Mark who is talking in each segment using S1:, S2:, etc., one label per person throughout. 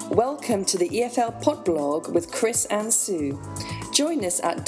S1: Welcome to the EFL Podblog with Chris and Sue. Join us at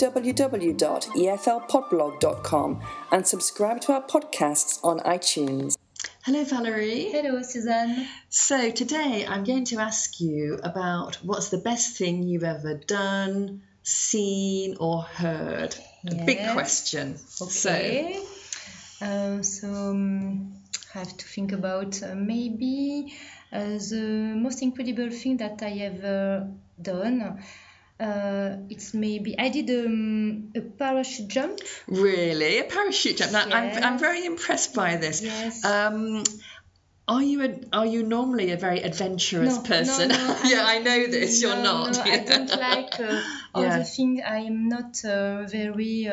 S1: www.eflpodblog.com and subscribe to our podcasts on iTunes.
S2: Hello, Valerie.
S3: Hello, Suzanne.
S2: So today I'm going to ask you about what's the best thing you've ever done, seen or heard. A big question.
S3: Okay. I have to think about maybe the most incredible thing that I ever done. It's maybe I did a parachute jump.
S2: Really? A parachute jump? Now,
S3: Yes.
S2: I'm very impressed by this.
S3: Yes.
S2: Are you normally a very adventurous person?
S3: No,
S2: Yeah, I know this. You're not.
S3: No, I don't like all
S2: Yeah.
S3: the things. I am not very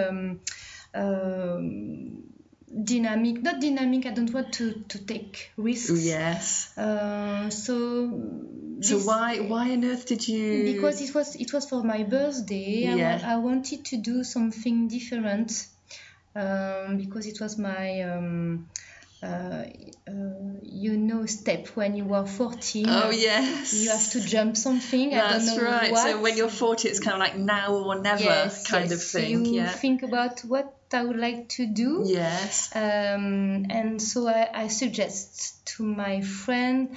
S3: dynamic. Not dynamic. I don't want to take risks.
S2: Yes.
S3: So
S2: So why on earth did you?
S3: Because it was for my birthday.
S2: Yeah.
S3: I wanted to do something different because it was my step when you were 14.
S2: Oh yes.
S3: You have to jump something. I don't
S2: That's
S3: know
S2: right.
S3: what.
S2: So when you're 40, it's kind of like now or never kind of thing.
S3: You
S2: Yeah.
S3: think about what I would like to do.
S2: Yes.
S3: And so I suggest to my friend.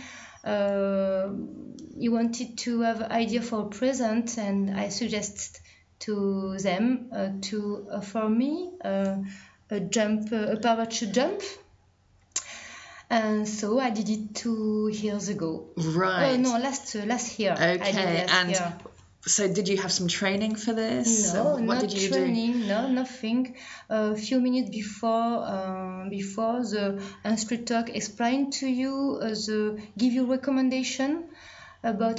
S3: He wanted to have an idea for a present, and I suggested to them to offer me a parachute jump. And so I did it 2 years ago.
S2: Right.
S3: No, last year. I did
S2: Okay.
S3: last year.
S2: So did you have some training for this?
S3: No,
S2: What
S3: not
S2: did you
S3: training, no, nothing. A few minutes before the instructor explained to you, give you recommendation about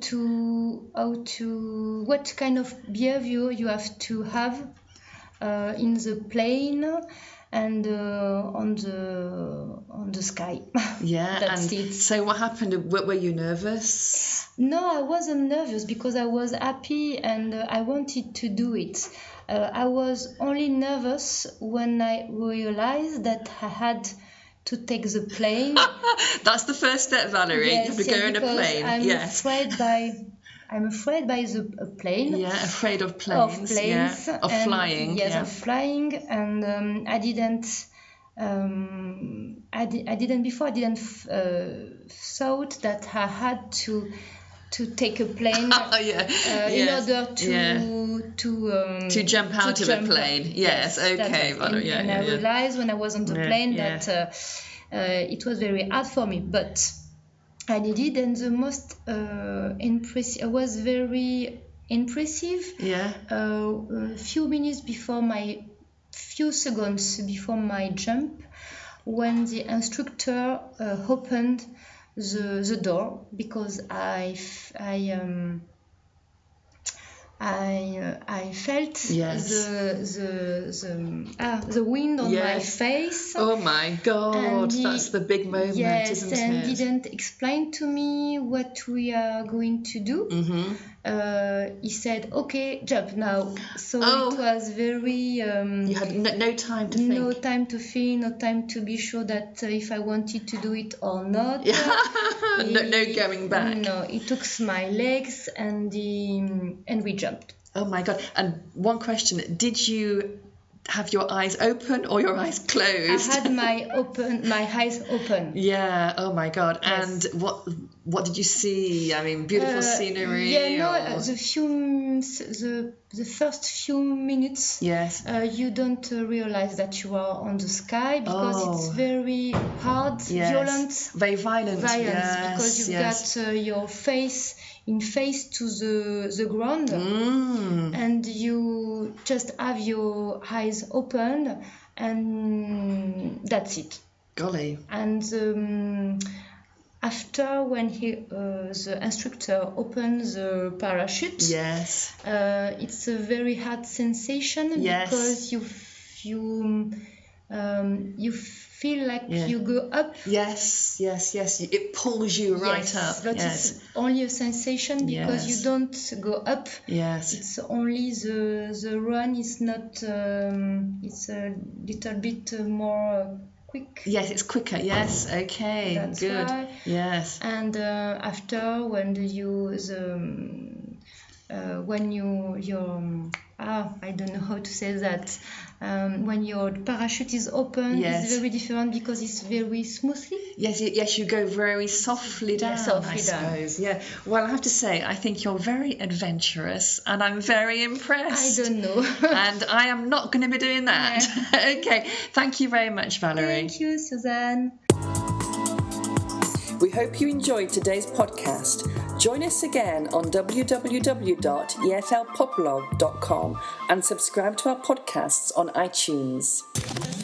S3: what kind of behavior you have to have in the plane and on the sky.
S2: Yeah.
S3: That's
S2: and
S3: it.
S2: So what happened? Were you nervous?
S3: No, I wasn't nervous because I was happy and I wanted to do it. I was only nervous when I realized that I had to take the plane.
S2: That's the first step, Valerie. You have to go in a
S3: because
S2: plane.
S3: I'm
S2: Yes.
S3: afraid by the plane.
S2: Yeah. Afraid of planes. Yeah. Of
S3: and-
S2: flying.
S3: Yes,
S2: Yeah.
S3: of flying, and I didn't thought that I had to take a plane
S2: Oh yeah.
S3: in
S2: Yes.
S3: order to
S2: Yeah. To jump out of a
S3: jump.
S2: plane. Yes.
S3: that's
S2: Okay,
S3: it.
S2: Valerie. Yeah.
S3: And
S2: Yeah.
S3: I realized when I was on the
S2: Yeah,
S3: plane
S2: yeah.
S3: that it was very hard for me, but I did it, and the most impressive. I was very impressive.
S2: Yeah.
S3: Few seconds before my jump, when the instructor opened the door, because I felt
S2: Yes.
S3: the wind on my
S2: Yes.
S3: face.
S2: Oh my God,
S3: And
S2: that's the big moment,
S3: yes,
S2: isn't
S3: and
S2: it?
S3: didn't explain to me what we are going to do.
S2: Mm-hmm.
S3: He said, "Okay, jump now." So
S2: Oh.
S3: it was very
S2: You had no time to think.
S3: no time to think, no time to be sure that if I wanted to do it or not.
S2: Yeah. no going back.
S3: No, he took my legs and we jumped.
S2: Oh my God. And one question, did you have your eyes open or your eyes
S3: I
S2: closed?
S3: had my eyes open.
S2: Yeah, oh my God.
S3: Yes.
S2: And what did you see? I mean, beautiful scenery? or-
S3: The first few minutes,
S2: Yes.
S3: you don't realize that you are on the sky because
S2: Oh.
S3: it's very hard,
S2: Yes.
S3: violent.
S2: Very violent. Yes,
S3: Because you've
S2: yes.
S3: got your face to the ground, and you just have your eyes open, and that's it.
S2: Golly.
S3: And after, when the instructor opens the parachute,
S2: Yes.
S3: it's a very hard sensation.
S2: Yes.
S3: Because you feel like
S2: Yeah.
S3: you go up.
S2: Yes. It pulls you right
S3: Yes,
S2: up.
S3: but
S2: Yes.
S3: it's only a sensation because
S2: Yes.
S3: you don't go up.
S2: Yes.
S3: It's only the run is not. It's a little bit more quick.
S2: Yes, it's quicker. Yes, okay,
S3: That's
S2: good.
S3: why.
S2: Yes.
S3: And after, when you I don't know how to say that. When your parachute is open,
S2: Yes.
S3: it's very different because it's very smoothly.
S2: Yes, you go very softly down,
S3: softly
S2: I
S3: down.
S2: suppose. Yeah. Well, I have to say, I think you're very adventurous, and I'm very impressed.
S3: I don't know.
S2: And I am not going to be doing that. Okay. Thank you very much, Valerie.
S3: Thank you, Suzanne.
S1: We hope you enjoyed today's podcast. Join us again on www.eflpodblog.com and subscribe to our podcasts on iTunes.